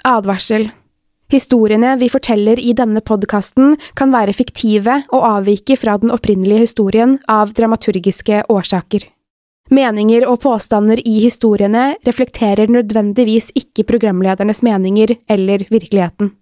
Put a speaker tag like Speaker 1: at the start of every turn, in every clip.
Speaker 1: Advarsel. Historiene vi forteller I denne podcasten kan være fiktive og avvike fra den opprinnelige historien av dramaturgiske årsaker. Meninger og påstander I historiene reflekterer nødvendigvis ikke programledernes meninger eller virkeligheten.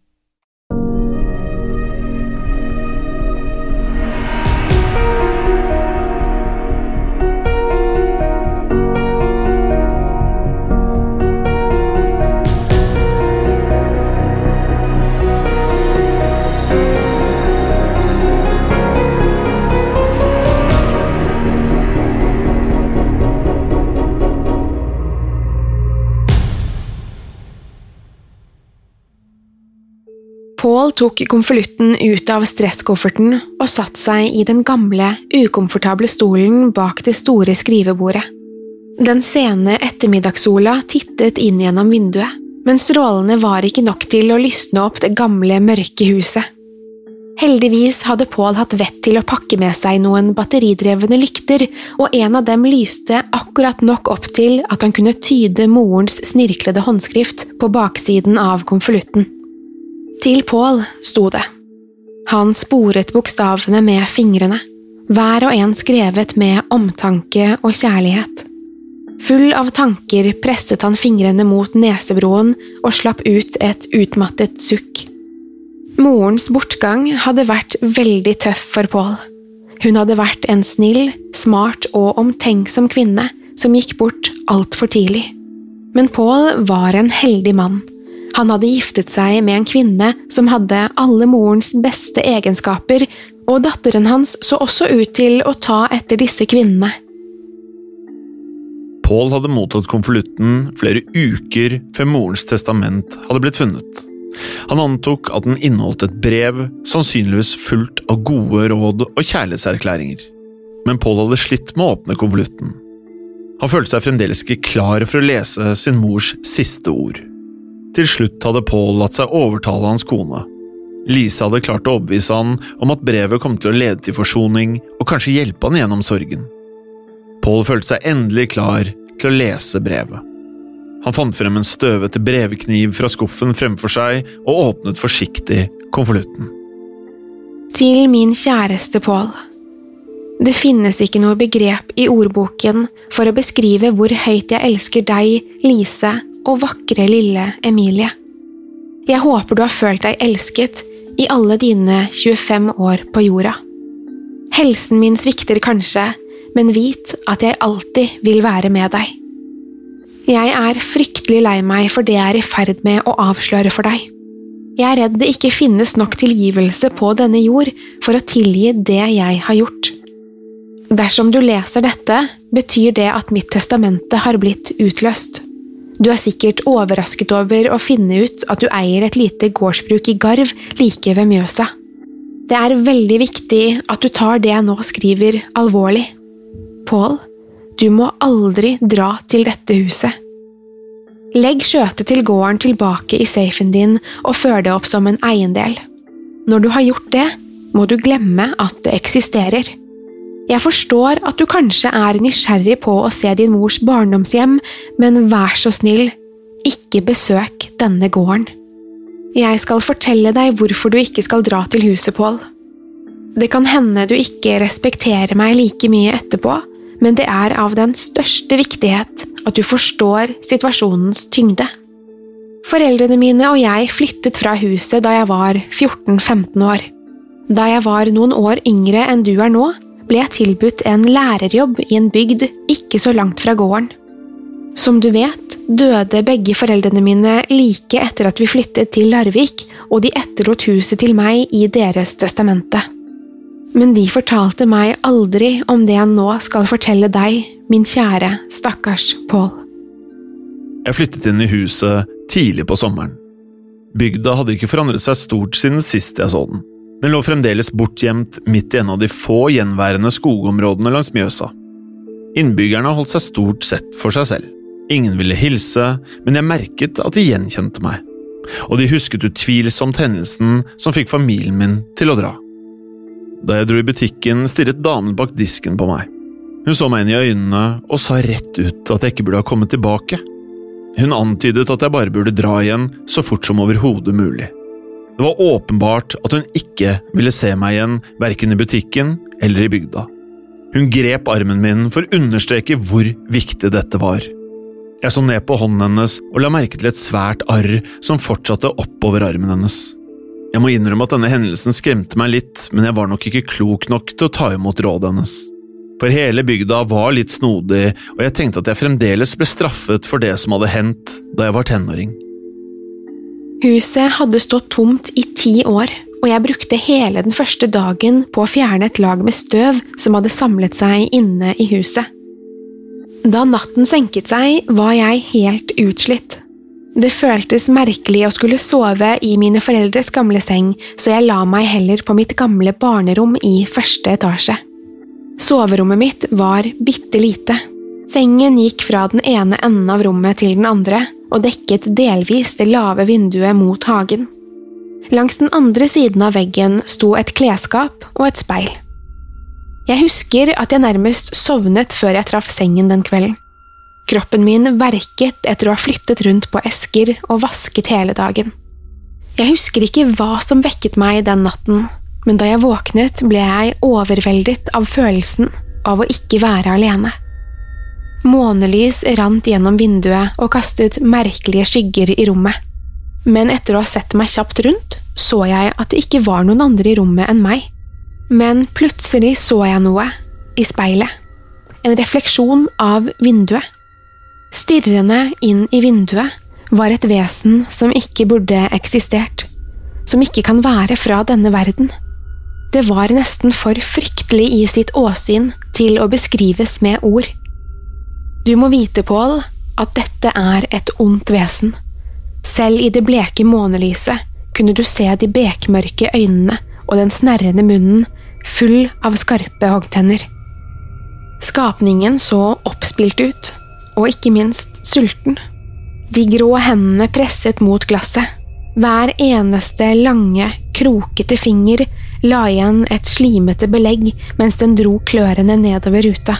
Speaker 1: Paul tok konvolutten ut av stresskofferten og satt seg I den gamle, ukomfortable stolen bak det store skrivebordet. Den sene ettermiddagssola tittet inn gjennom vinduet, men strålene var ikke nok til å lysne opp det gamle, mørke huset. Heldigvis hadde Paul hatt vett til å pakke med seg noen batteridrevne lykter, og en av dem lyste akkurat nok opp til at han kunne tyde morens snirklede håndskrift på baksiden av konvolutten. Til Paul sto det. Han sporet bokstavene med fingrene, hver og en skrevet med omtanke og kjærlighet. Full av tanker presset han fingrene mot nesebroen og slapp ut et utmattet sukk. Morens bortgang hadde vært veldig tøff for Paul. Hun hadde vært en snill, smart og omtenksom kvinne som gikk bort alt for tidlig. Men Paul var en heldig mann. Han hadde giftet seg med en kvinne som hadde alle morens beste egenskaper, og datteren hans så også ut til å ta etter disse kvinnene.
Speaker 2: Paul hadde mottatt konvolutten flere uker før morens testament hadde blitt funnet. Han antok at den inneholdt et brev, sannsynligvis fullt av gode råd og kjærlighetserklæringer. Men Paul hadde slitt med å åpne konvolutten. Han følte seg fremdeles ikke klar for å lese sin mors siste ord. Til slutt hadde Paul latt seg overtale hans kone. Lisa hadde klart å overbevise han om at brevet kom til å lede til forsoning og kanskje hjelpe han gjennom sorgen. Paul følte seg endelig klar til å lese brevet. Han fant frem en støvete brevkniv fra skuffen fremfor seg og åpnet forsiktig konvolutten.
Speaker 1: Til min kjæreste Paul. Det finnes ikke noe begrep I ordboken for å beskrive hvor høyt jeg elsker deg, Lise, og vakre lille Emilie. Jeg håper du har følt deg elsket I alle dine 25 år på jorda. Helsen min svikter kanskje, men vit at jeg alltid vil være med deg. Jeg fryktelig lei meg for det jeg I ferd med å avsløre for deg. Jeg redd det ikke finnes nok tilgivelse på denne jord for å tilgi det jeg har gjort. Dersom du leser dette, betyr det at mitt testamente har blitt utløst. Du sikkert overrasket over å finne ut at du eier et lite gårdsbruk I Garv like ved Mjøsa. Det veldig viktig at du tar det jeg nå skriver alvorlig. Paul, du må aldri dra til dette huset. Legg skjøtet til gården tilbake I safen din og før det opp som en eiendel. Når du har gjort det, må du glemme at det eksisterer. Jeg forstår at du kanskje nysgjerrig på å se din mors barndomshjem, men vær så snill, ikke besøk denne gården. Jeg skal fortelle deg hvorfor du ikke skal dra til huset, Paul. Det kan hende du ikke respekterer meg like mye etterpå, men det av den største viktighet at du forstår situasjonens tyngde. Foreldrene mine og jeg flyttet fra huset da jeg var 14-15 år. Da jeg var noen år yngre enn du nå, ble jeg tilbudt en lærerjobb I en bygd ikke så langt fra gården. Som du vet, døde begge foreldrene mine like etter at vi flyttet til Larvik, og de etterlot huset til meg I deres testamente. Men de fortalte meg aldri om det jeg nå skal fortelle deg, min kjære, stakkars Paul.
Speaker 2: Jeg flyttet inn I huset tidlig på sommeren. Bygda hadde ikke forandret seg stort siden sist jeg så den. Den lå fremdeles bortgjemt midt I en av de få gjenværende skogområdene langs Mjøsa. Innbyggerne holdt seg stort sett for seg selv. Ingen ville hilse, men jeg merket at de gjenkjente meg. Og de husket utvilsomt hendelsen som fikk familien min til å dra. Da jeg dro I butikken, stirret damen bak disken på meg. Hun så meg inn I øynene og sa rett ut at jeg ikke burde ha kommet tilbake. Hun antydet at jeg bare burde dra igjen så fort som overhodet mulig. Det var åpenbart at hun ikke ville se meg igjen, hverken i butikken eller i bygda. Hun grep armen min for å understreke hvor viktig dette var. Jeg så ned på hånden hennes og la merke til et svært arr som fortsatte oppover armen hennes. Jeg må innrømme at denne hendelsen skremte meg litt, men jeg var nok ikke klok nok til å ta imot rådet hennes. For hele bygda var litt snodig, og jeg tenkte at jeg fremdeles ble straffet for det som hadde hendt da jeg var tenåring.
Speaker 1: Huset hadde stått tomt i 10 år, og jeg brukte hele den første dagen på å fjerne et lag med støv som hadde samlet seg inne i huset. Da natten senket seg, var jeg helt utslitt. Det føltes merkelig å skulle sove i mine foreldres gamle seng, så jeg la meg heller på mitt gamle barnerom i første etasje. Soverommet mitt var bitte lite. Sengen gikk fra den ene enden av rommet til den andre, og dekket delvis det lave vinduet mot hagen. Langs den andre siden av veggen sto et klesskap og et speil. Jeg husker at jeg nærmest sovnet før jeg traff sengen den kvelden. Kroppen min verket etter å ha flyttet rundt på esker og vasket hele dagen. Jeg husker ikke hva som vekket meg den natten, men da jeg våknet ble jeg overveldet av følelsen av å ikke være alene. Månelys rant gjennom vinduet og kastet merkelige skygger i rommet. Men etter å ha sett meg kjapt rundt, så jeg at det ikke var noen andre i rommet enn meg. Men plutselig så jeg noe i speilet. En refleksjon av vinduet. Stirrende inn i vinduet var et vesen som ikke burde eksistert, som ikke kan være fra denne verden. Det var nesten for fryktelig i sitt åsyn til å beskrives med ord. Du må vite, Paul, at dette er et ondt vesen. Selv i det bleke månelyset kunne du se de bekmørke øynene og den snerrende munnen full av skarpe hoggtenner. Skapningen så oppspilt ut, og ikke minst sulten. De grå hendene presset mot glasset. Hver eneste lange, krokete finger la igjen et slimete belegg mens den dro klørene nedover ruta.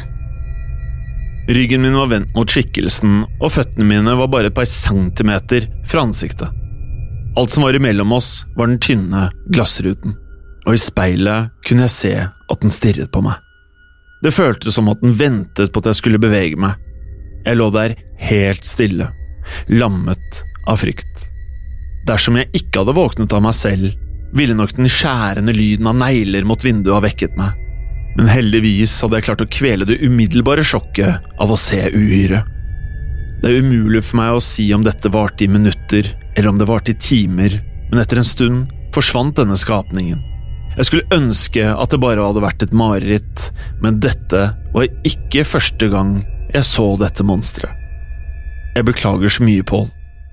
Speaker 2: Ryggen min var vendt mot skikkelsen, og føttene mine var bare et par centimeter fra ansiktet. Alt som var imellom oss var den tynne glassruten, og i speilet kunne jeg se at den stirret på meg. Det føltes som at den ventet på at jeg skulle bevege meg. Jeg lå der helt stille, lammet av frykt. Dersom jeg ikke hadde våknet av meg selv, ville nok den skjærende lyden av negler mot vinduet ha vekket meg. Men heldigvis hadde jeg klart å kvele det umiddelbare sjokket av å se uhyre. Det er umulig for meg å si om dette varte i minutter, eller om det varte i timer, men etter en stund forsvant denne skapningen. Jeg skulle ønske at det bare hadde vært et mareritt, men dette var ikke første gang jeg så dette monsteret. Jeg beklager så mye, Paul.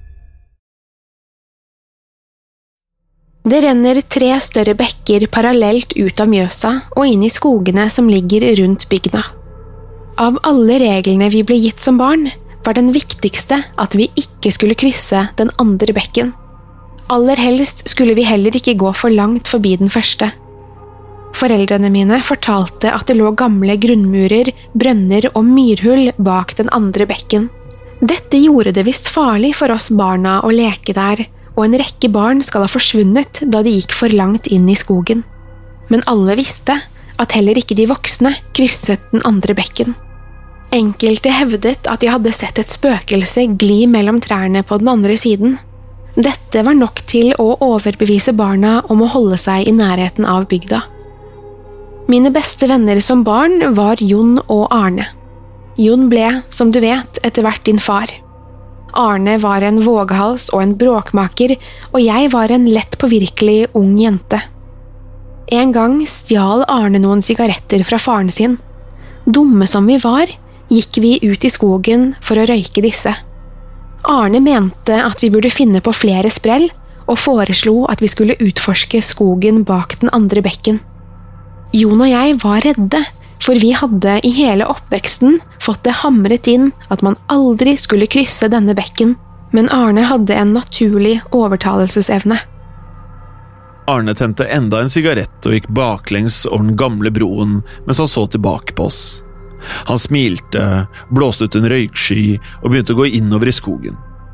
Speaker 1: Det renner 3 større bekker parallelt ut av Mjøsa og inn i skogene som ligger rundt bygda. Av alle reglene vi ble gitt som barn, var den viktigste at vi ikke skulle krysse den andre bekken. Aller helst skulle vi heller ikke gå for langt forbi den første. Foreldrene mine fortalte at det lå gamle grunnmurer, brønner og myrhull bak den andre bekken. Dette gjorde det visst farlig for oss barna å leke der, og en rekke barn skal ha forsvunnet da de gikk for langt inn i skogen. Men alle visste at heller ikke de voksne krysset den andre bekken. Enkelte hevdet at de hadde sett et spøkelse gli mellom trærne på den andre siden. Dette var nok til å overbevise barna om å holde seg i nærheten av bygda. Mine beste venner som barn var Jon og Arne. Jon ble, som du vet, etter hvert din far. Arne var en vågehals og en bråkmaker, og jeg var en lett påvirkelig ung jente. En gang stjal Arne noen sigaretter fra faren sin. Dumme som vi var, gikk vi ut i skogen for å røyke disse. Arne mente at vi burde finne på flere sprell, og foreslo at vi skulle utforske skogen bak den andre bekken. Jon og jeg var redde, for vi hadde i hele oppveksten fått det hamret inn at man aldri skulle krysse denne bekken, men Arne hadde en naturlig overtalelsesevne.
Speaker 2: Arne tente enda en sigarett og gikk baklengs over den gamle broen mens han så tilbake på oss. Han smilte, blåste ut en røyksky og begynte å gå innover i skogen.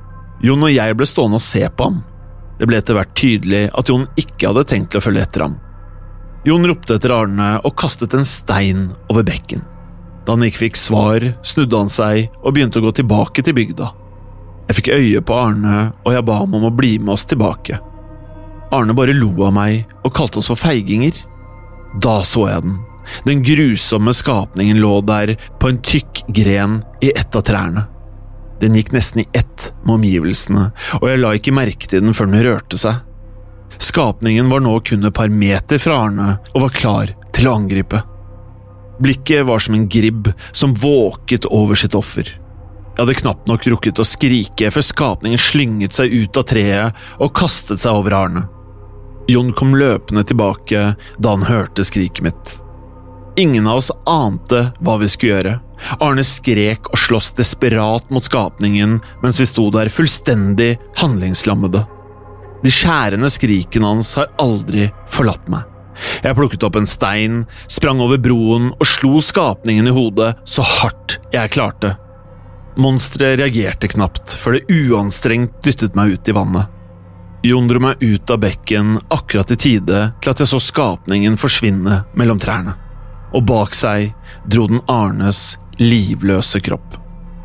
Speaker 2: Jon og jeg ble stående og se på ham. Det ble etter hvert tydelig at Jon ikke hadde tenkt til å følge etter ham. Jon ropte etter Arne og kastet en stein over bekken. Da han ikke fikk svar, snudde han seg og begynte å gå tilbake til bygda. Jeg fikk øye på Arne, og jeg ba ham om å bli med oss tilbake. Arne bare lo av meg og kalte oss for feiginger. Da så jeg den. Den grusomme skapningen lå der på en tykk gren i ett av trærne. Den gikk nesten i ett med omgivelsene, og jeg la ikke merke til den før den rørte seg. Skapningen var nå kun et par meter fra Arne og var klar til å angripe. Blikket var som en gribb som våket over sitt offer. Jeg hadde knapt nok rukket å skrike før skapningen slynget seg ut av treet og kastet seg over Arne. Jon kom løpende tilbake da han hørte skriket mitt. Ingen av oss ante hva vi skulle gjøre. Arne skrek og sloss desperat mot skapningen mens vi sto der fullstendig handlingslammede. De skjærende skrikene hans har aldri forlatt meg. Jeg plukket opp en stein, sprang over broen og slo skapningen i hodet så hardt jeg klarte. Monsteret reagerte knapt før det uanstrengt dyttet meg ut i vannet. Jon dro meg ut av bekken akkurat i tide til at jeg så skapningen forsvinne mellom trærne, og bak seg dro den Arnes livløse kropp.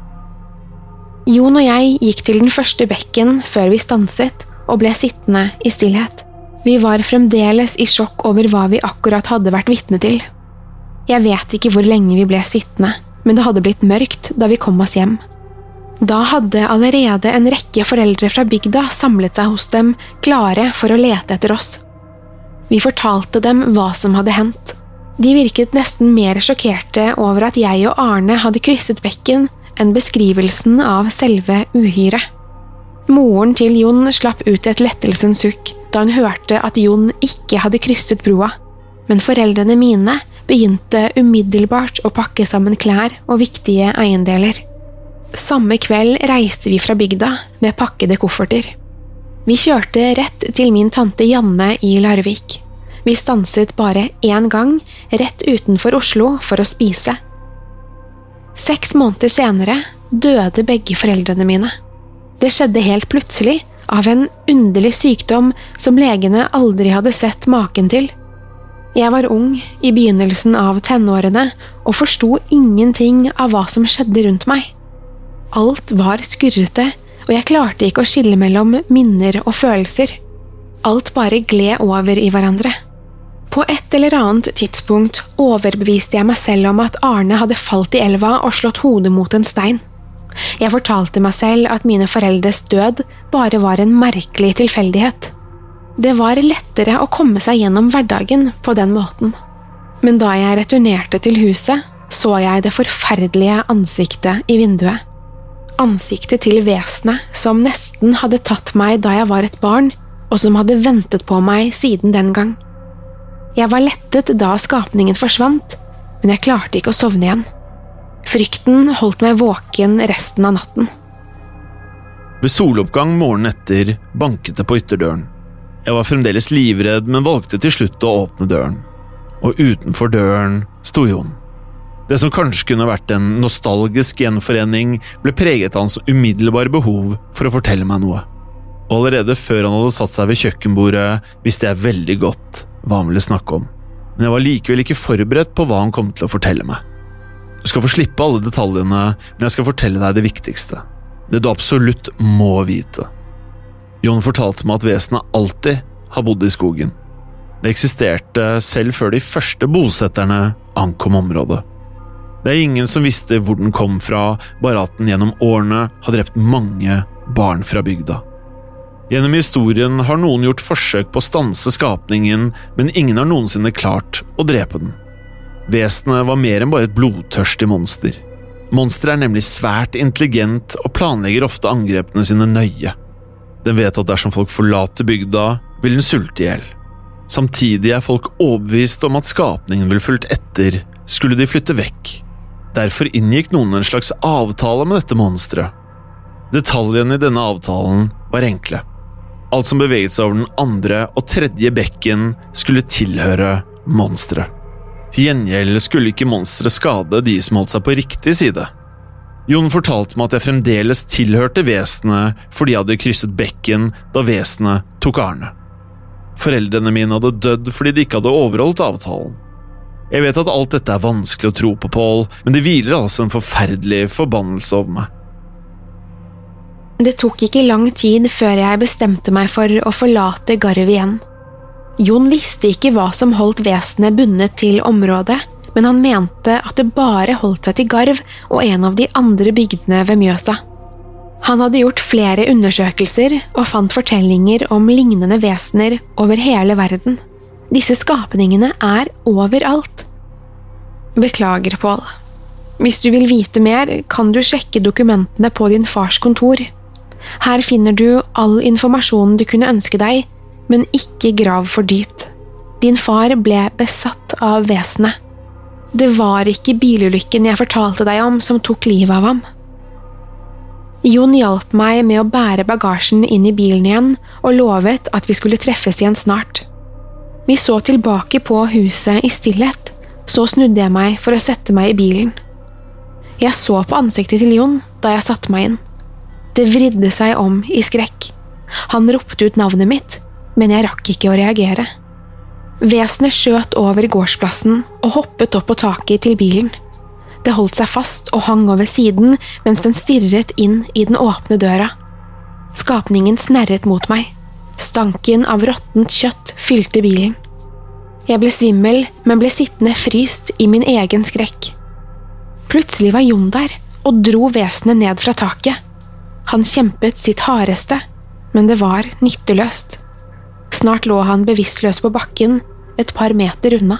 Speaker 1: Jon og jeg gikk til den første bekken før vi stanset og ble sittende i stillhet. Vi var fremdeles i sjokk over hva vi akkurat hadde vært vitne til. Jeg vet ikke hvor lenge vi ble sittende, men det hadde blitt mørkt da vi kom oss hjem. Da hadde allerede en rekke foreldre fra bygda samlet seg hos dem, klare for å lete etter oss. Vi fortalte dem hva som hadde hendt. De virket nesten mer sjokkerte over at jeg og Arne hadde krysset bekken enn beskrivelsen av selve uhyret. Moren til Jon slapp ut et lettelsens sukk da hun hørte at Jon ikke hadde krysset broa, men foreldrene mine begynte umiddelbart å pakke sammen klær og viktige eiendeler. Samme kveld reiste vi fra bygda med pakkede kofferter. Vi kjørte rett til min tante Janne i Larvik. Vi stanset bare én gang rett utenfor Oslo for å spise. 6 måneder senere døde begge foreldrene mine. Det skjedde helt plutselig, av en underlig sykdom som legene aldri hadde sett maken til. Jeg var ung i begynnelsen av tenårene og forsto ingenting av hva som skjedde rundt meg. Alt var skurrete, og jeg klarte ikke å skille mellom minner og følelser. Alt bare gled over i hverandre. På et eller annet tidspunkt overbeviste jeg meg selv om at Arne hadde falt i elva og slått hodet mot en stein. Jeg fortalte meg selv at mine foreldres død bare var en merkelig tilfeldighet. Det var lettere å komme seg gjennom hverdagen på den måten. Men da jeg returnerte til huset, så jeg det forferdelige ansiktet i vinduet. Ansiktet til vesenet som nesten hadde tatt meg da jeg var et barn, og som hadde ventet på meg siden den gang. Jeg var lettet da skapningen forsvant, men jeg klarte ikke å sovne igjen. Frykten holdt meg våken resten av natten.
Speaker 2: Ved soloppgang morgenen etter banket det på ytterdøren. Jeg var fremdeles livredd, men valgte til slutt å åpne døren. Og utenfor døren sto Jon. Det som kanskje kunne vært en nostalgisk gjenforening, ble preget av hans umiddelbare behov for å fortelle meg noe. Og allerede før han hadde satt seg ved kjøkkenbordet, visste jeg veldig godt hva han ville snakke om. Men jeg var likevel ikke forberedt på hva han kom til å fortelle meg. Du skal få slippe alle detaljene, men jeg skal fortelle deg det viktigste. Det du absolutt må vite. Jon fortalte meg at vesenet alltid har bodd i skogen. Det eksisterte selv før de første bosetterne ankom området. Det er ingen som visste hvor den kom fra, bare at den gjennom årene har drept mange barn fra bygda. Gjennom historien har noen gjort forsøk på å stanse skapningen, men ingen har noensinne klart å drepe den. Vesenet var mer enn bare et blodtørstig monster. Monsteret er nemlig svært intelligent og planlegger ofte angrepene sine nøye. Den vet at dersom folk forlater bygda, vil den sulte ihjel. Samtidig er folk overbevist om at skapningen vil fulgt etter, skulle de flytte vekk. Derfor inngikk noen en slags avtale med dette monsteret. Detaljene i denne avtalen var enkle. Alt som beveget seg over den andre og tredje bekken skulle tilhøre monsteret. Til gjengjeld skulle ikke monsteret skade de som holdt seg på riktig side. Jon fortalte meg at jeg fremdeles tilhørte vesenet fordi jeg hadde krysset bekken da vesenet tok Arne. Foreldrene mine hadde dødd fordi de ikke hadde overholdt avtalen. Jeg vet at alt dette vanskelig å tro på, Paul, men det hviler altså en forferdelig forbannelse over meg.
Speaker 1: Det tok ikke lang tid før jeg bestemte meg for å forlate Garv igjen. Jon visste ikke hva som holdt vesenet bundet til området, men han mente at det bare holdt seg til Garv og en av de andre bygdene ved Mjøsa. Han hadde gjort flere undersøkelser og fant fortellinger om lignende vesener over hele verden. Disse skapningene overalt. Beklager, Paul. Hvis du vil vite mer, kan du sjekke dokumentene på din fars kontor. Her finner du all informasjonen du kunne ønske deg, men ikke grav for dypt. Din far ble besatt av vesenet. Det var ikke bilulykken jeg fortalte deg om som tok livet av ham. Jon hjalp meg med å bære bagasjen inn i bilen igjen og lovet at vi skulle treffes igjen snart. Vi så tilbake på huset i stillhet, så snudde jeg meg for å sette meg i bilen. Jeg så på ansiktet til Jon da jeg satte meg inn. Det vridde seg om i skrekk. Han ropte ut navnet mitt, men jeg rakk ikke å reagere. Vesenet skjøt over gårdsplassen og hoppet opp på taket til bilen. Det holdt seg fast og hang over siden mens den stirret inn i den åpne døra. Skapningen snerret mot meg. Stanken av råttent kjøtt fylte bilen. Jeg ble svimmel, men ble sittende fryst i min egen skrekk. Plutselig var Jon der og dro vesenet ned fra taket. Han kjempet sitt hardeste, men det var nytteløst. Snart lå han bevisstløs på bakken, et par meter unna.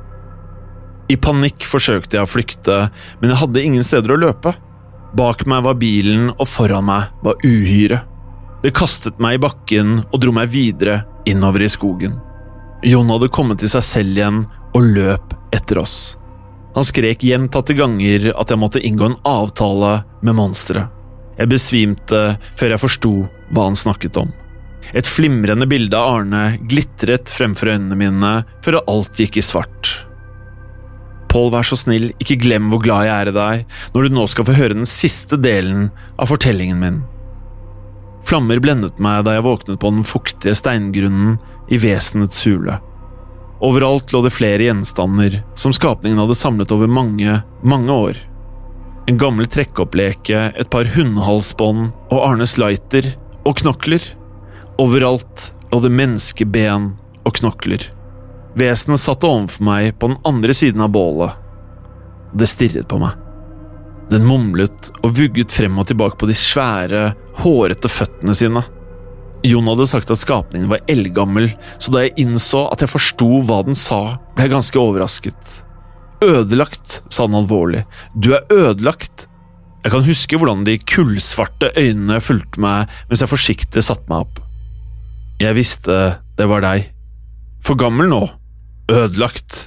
Speaker 2: I panikk forsøkte jeg å flykte, men jeg hadde ingen steder å løpe. Bak meg var bilen, og foran meg var uhyre. Det kastet meg i bakken og dro meg videre innover i skogen. Jon hadde kommet til seg selv igjen og løp etter oss. Han skrek gjentatte ganger at jeg måtte inngå en avtale med monsteret. Jeg besvimte før jeg forstod hva han snakket om. Et flimrende bilde av Arne glitret fremfor øynene mine før alt gikk i svart. Paul, vær så snill, ikke glem hvor glad jeg er i deg når du nå skal få høre den siste delen av fortellingen min. Flammer blendet meg da jeg våknet på den fuktige steingrunnen i vesenets hule. Overalt lå det flere gjenstander som skapningen hadde samlet over mange, mange år. En gammel trekkoppleke, et par hundehalsbånd og Arnes lighter og knokler. Overalt lå det menneskeben og knokler. Vesenet satt ovenfor meg på den andre siden av bålet. Det stirret på meg. Den mumlet og vugget frem og tilbake på de svære, hårete føttene sine. Jon hadde sagt at skapningen var eldgammel, så da jeg innså at jeg forstod hva den sa, ble jeg ganske overrasket. Ødelagt, sa han alvorlig. Du er ødelagt. Jeg kan huske hvordan de kullsvarte øynene fulgte meg mens jeg forsiktig satte meg opp. Jeg visste det var deg. For gammel nå. Ødelagt.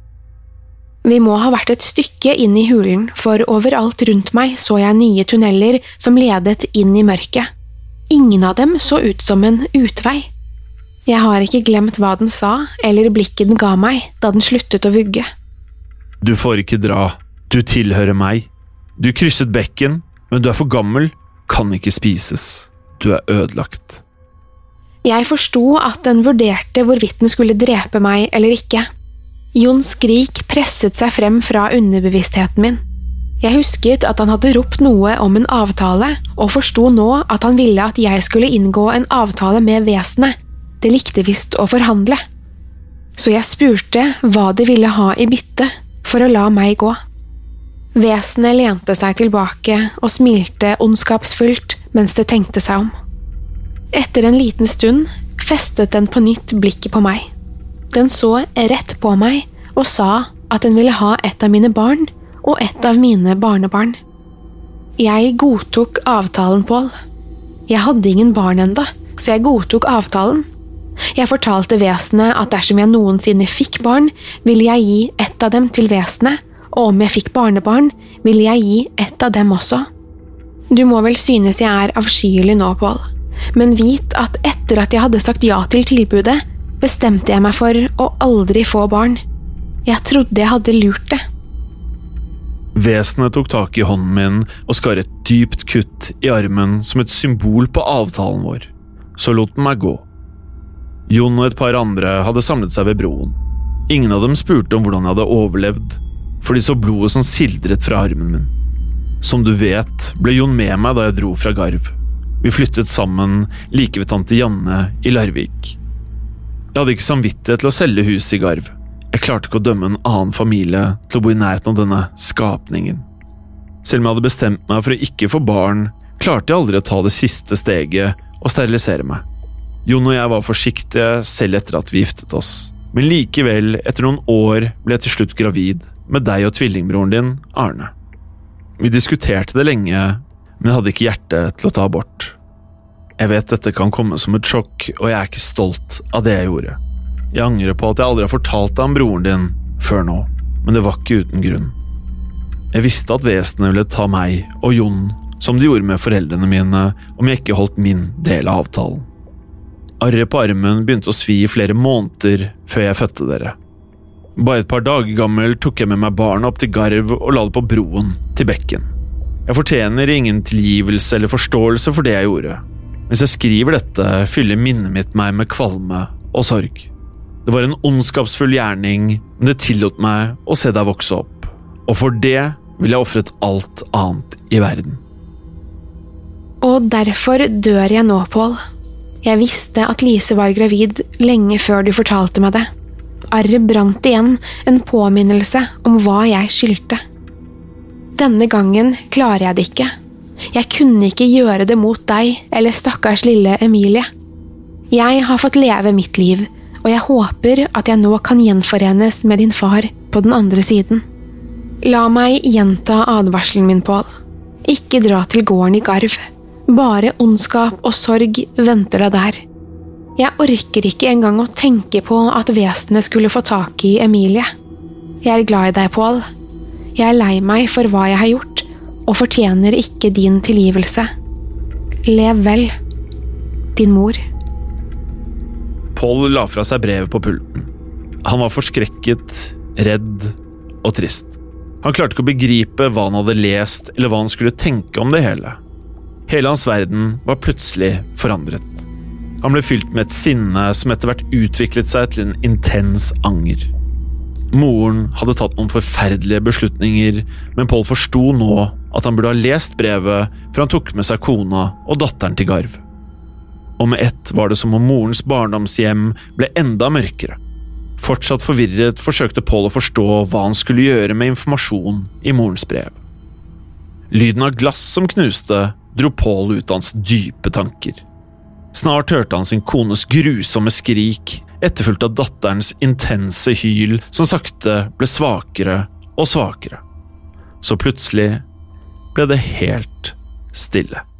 Speaker 1: Vi må ha vært et stykke inn i hulen, for overalt rundt meg så jeg nye tunneler som ledet inn i mørket. Ingen av dem så ut som en utvei. Jeg har ikke glemt hva den sa, eller blikket den ga meg da den sluttet å vugge.
Speaker 2: Du får ikke dra. Du tilhører meg. Du krysset bekken, men du er for gammel, kan ikke spises. Du er ødelagt.
Speaker 1: Jeg forsto at den vurderte hvorvidt den skulle drepe meg eller ikke. Jons skrik presset seg frem fra underbevisstheten min. Jeg husket at han hadde ropt noe om en avtale, og forsto nå at han ville at jeg skulle inngå en avtale med vesenet. Det likte visst å forhandle. Så jeg spurte hva det ville ha i bytte for å la meg gå. Vesenet lente seg tilbake og smilte ondskapsfullt mens det tenkte seg om. Etter en liten stund festet den på nytt blikket på meg. Den så rett på meg og sa at den ville ha et av mine barn og et av mine barnebarn. Jeg godtok avtalen, Paul. Jeg hadde ingen barn enda, så jeg godtok avtalen. Jeg fortalte vesenet at dersom jeg noensinne fikk barn, ville jeg gi ett av dem til vesenet, og om jeg fikk barnebarn, ville jeg gi ett av dem også. Du må vel synes jeg er avskyelig nå, Paul, men vit at etter at jeg hadde sagt ja til tilbudet, bestemte jeg meg for å aldri få barn. Jeg trodde jeg hadde lurt det.
Speaker 2: Vesenet tok tak i hånden min og skar et dypt kutt i armen som et symbol på avtalen vår. Så lot den meg gå. Jon og et par andre hadde samlet seg ved broen. Ingen av dem spurte om hvordan jeg hadde overlevd, for de så blodet som sildret fra armen min. Som du vet, ble Jon med meg da jeg dro fra Garv. Vi flyttet sammen like ved tante Janne i Larvik. Jeg hadde ikke samvittighet til å selge huset i Garv. Jeg klarte ikke å dømme en annen familie til å bo i nærheten av denne skapningen. Selv om jeg hadde bestemt meg for å ikke få barn, klarte jeg aldri å ta det siste steget og sterilisere meg. Jon og jeg var forsiktige selv etter at vi giftet oss. Men likevel, etter noen år, ble jeg til slutt gravid med deg og tvillingbroren din, Arne. Vi diskuterte det lenge, men jeg hadde ikke hjerte til å ta abort. Jeg vet dette kan komme som et sjokk, og jeg er ikke stolt av det jeg gjorde. Jeg angrer på at jeg aldri har fortalt deg om broren din før nå, men det var ikke uten grunn. Jeg visste at vesenet ville ta meg og Jon, som de gjorde med foreldrene mine, om jeg ikke holdt min del av avtalen. Arret på armen begynte å svi i flere måneder før jeg fødte dere. Bare et par dager gammel tok jeg med meg barnet opp til Garv og la det på broen til bekken. Jeg fortjener ingen tilgivelse eller forståelse for det jeg gjorde. Mens jeg skriver dette, fyller minnet mitt meg med kvalme og sorg. Det var en ondskapsfull gjerning, men det tillot meg å se deg vokse opp. Og for det vil jeg offret alt annet i verden.
Speaker 1: Og derfor dør jeg nå, Pål. Jeg visste at Lise var gravid lenge før du fortalte meg det. Arret brant igjen, en påminnelse om hva jeg skyldte. Denne gangen klarer jeg det ikke. Jeg kunne ikke gjøre det mot deg eller stakkars lille Emilie. Jeg har fått leve mitt liv, og jeg håper at jeg nå kan gjenforenes med din far på den andre siden. La meg gjenta advarselen min, Pål. Ikke dra til gården i Garv. Bare ondskap og sorg venter deg der. Jeg orker ikke engang å tenke på at vesenet skulle få tak i Emilie. Jeg er glad i deg, Pål. Jeg er lei meg for hva jeg har gjort, og fortjener ikke din tilgivelse. Lev vel, din mor.
Speaker 2: Pål la fra seg brevet på pulten. Han var forskrekket, redd og trist. Han klarte ikke å begripe hva han hadde lest, eller hva han skulle tenke om det hele. Hele hans verden var plutselig forandret. Han ble fylt med et sinne som etter hvert utviklet seg til en intens anger. Moren hadde tatt noen forferdelige beslutninger, men Pål forsto nå at han burde ha lest brevet før han tok med seg kona og datteren til Garv. Og med ett var det som om morens barndomshjem ble enda mørkere. Fortsatt forvirret forsøkte Pål å forstå hva han skulle gjøre med informasjon i morens brev. Lyden av glass som knuste dro Pål ut av hans dype tanker. Snart hørte han sin kones grusomme skrik, etterfulgt av datterens intense hyl som sakte ble svakere og svakere. Så plutselig ble det helt stille.